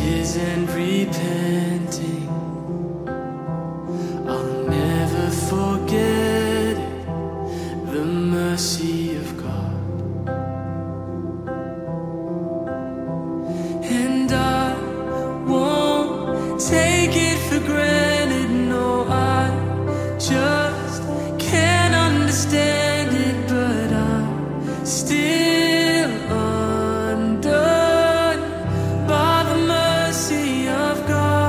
isn't repenting. I'll never forget it, the mercy of God. And I won't take it for granted, no, I just can't understand it, but I'm still undone by the mercy of God.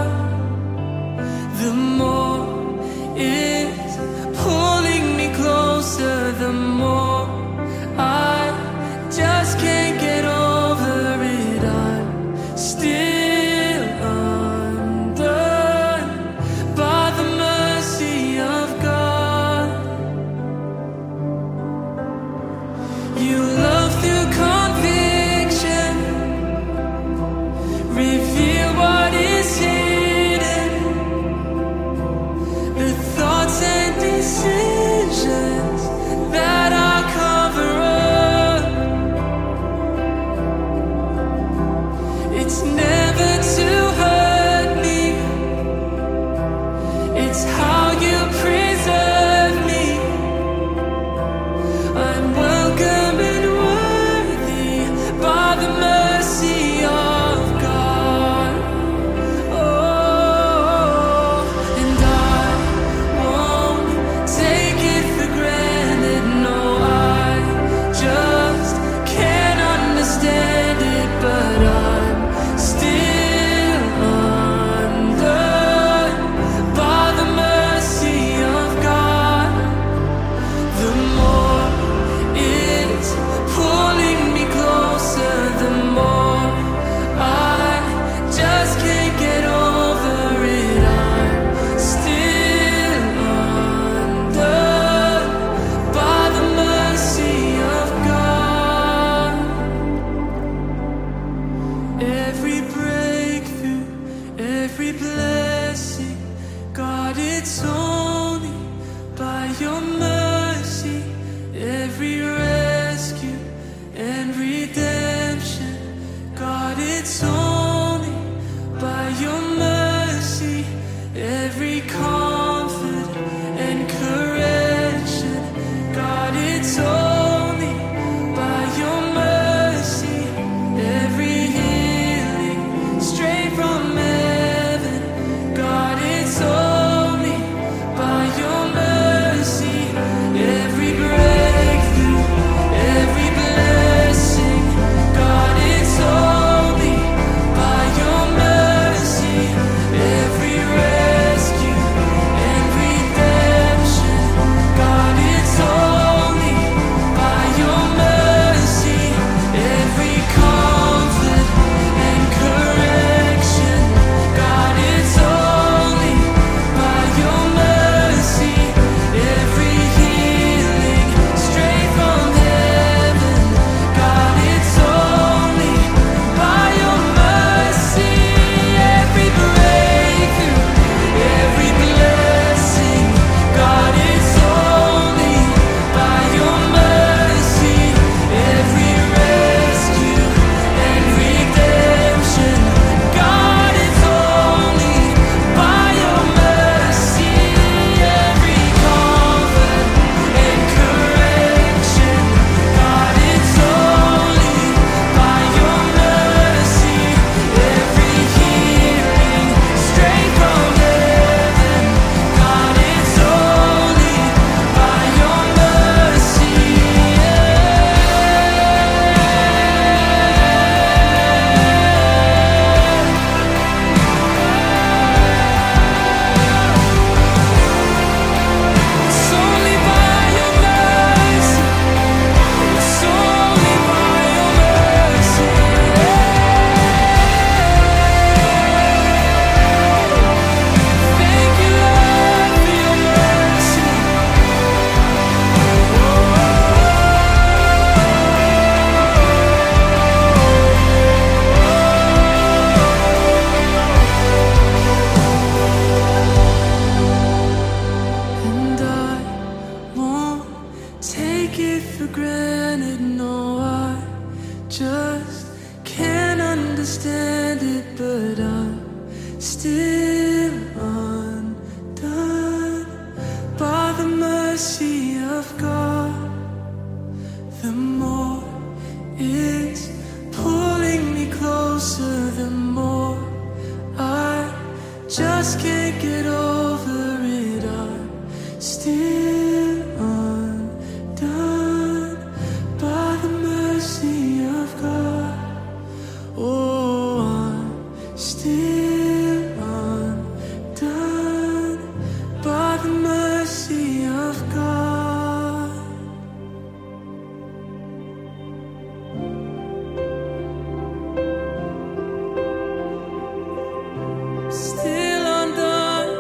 just can't get over it. I'm still undone by the mercy of God. Oh, I'm still undone by the mercy of God. Still undone.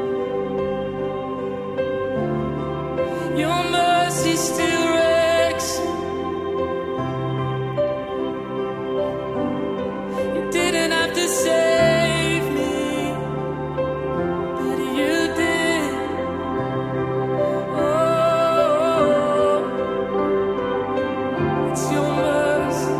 Your mercy still wrecks. You didn't have to save me, but you did. Oh, it's your mercy.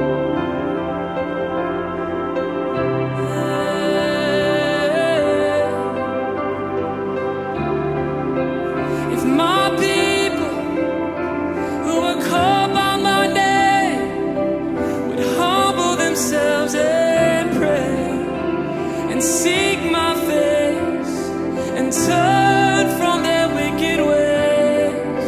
If my people who are called by my name would humble themselves and pray and seek my face and turn from their wicked ways,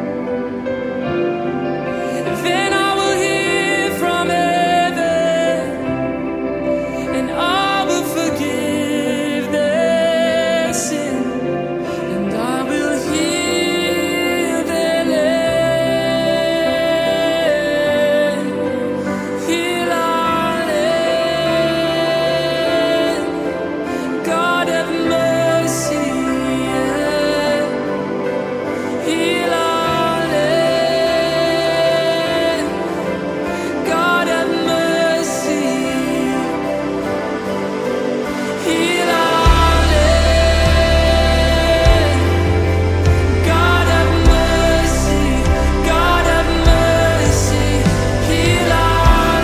then I will hear from heaven and I will forgive their sin. And I will heal their land, heal our land. God have mercy, yeah. Heal our land. God have mercy, heal our land. God have mercy, God have mercy, heal our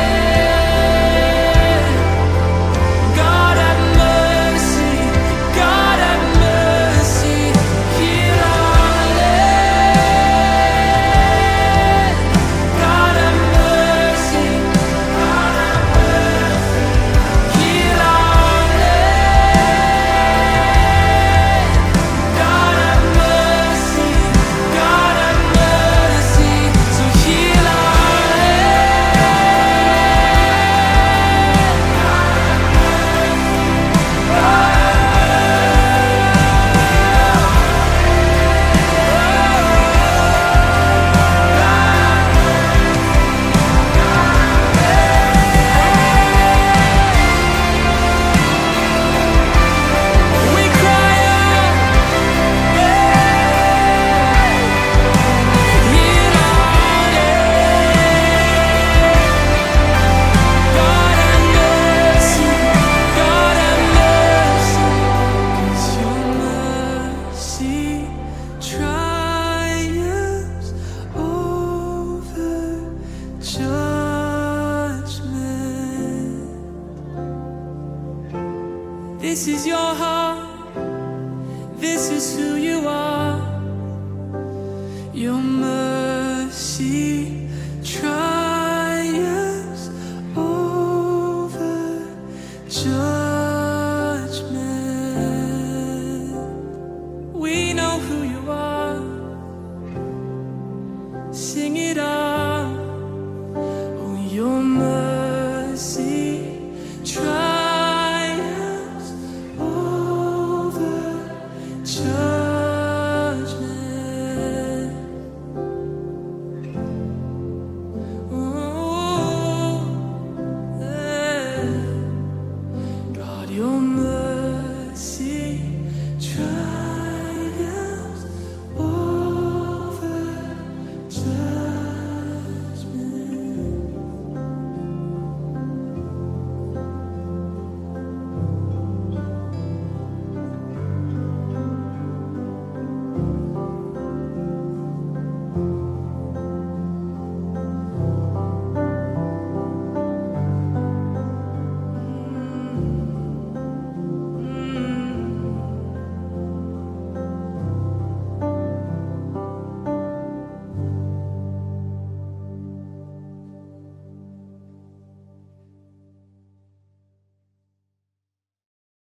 land. God have mercy, God have mercy, heal our land. God have mercy, God have mercy, heal our land. God have mercy, God have mercy, so heal our we cry out, heal our land. God have mercy, God have mercy, 'cause your mercy triumphs over judgment. This is your heart, this is who you are. Your mercy triumphs over judgment.